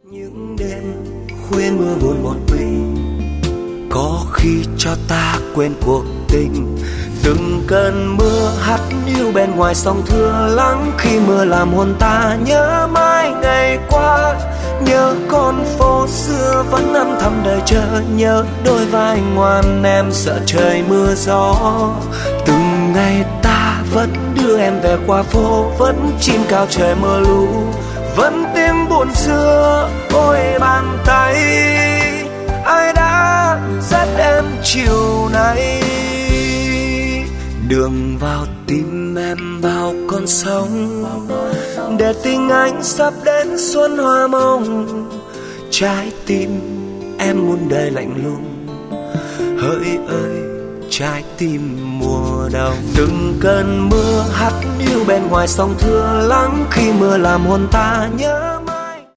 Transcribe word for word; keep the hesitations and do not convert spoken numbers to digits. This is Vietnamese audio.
Những đêm khuya mưa buồn một mình, có khi cho ta quên cuộc tình. Từng cơn mưa hắt hiu bên ngoài sông thưa lắng, khi mưa làm hồn ta nhớ mãi ngày qua. Nhớ con phố xưa vẫn âm thầm đợi chờ, nhớ đôi vai ngoan em sợ trời mưa gió. Từng ngày ta vẫn đưa em về qua phố, vẫn chim cao trời mưa lũ, vẫn tiếng buồn xưa. Ôi bàn tay ai đã dắt em chiều nay, đường vào tim em bao con sóng, để tình anh sắp đến xuân hoa mong. Trái tim em muôn đời lạnh lùng, hỡi ơi trái tim mùa đông. Từng cơn mưa hắt hiu bên ngoài sông thưa lắng, khi mưa làm hồn ta nhớ.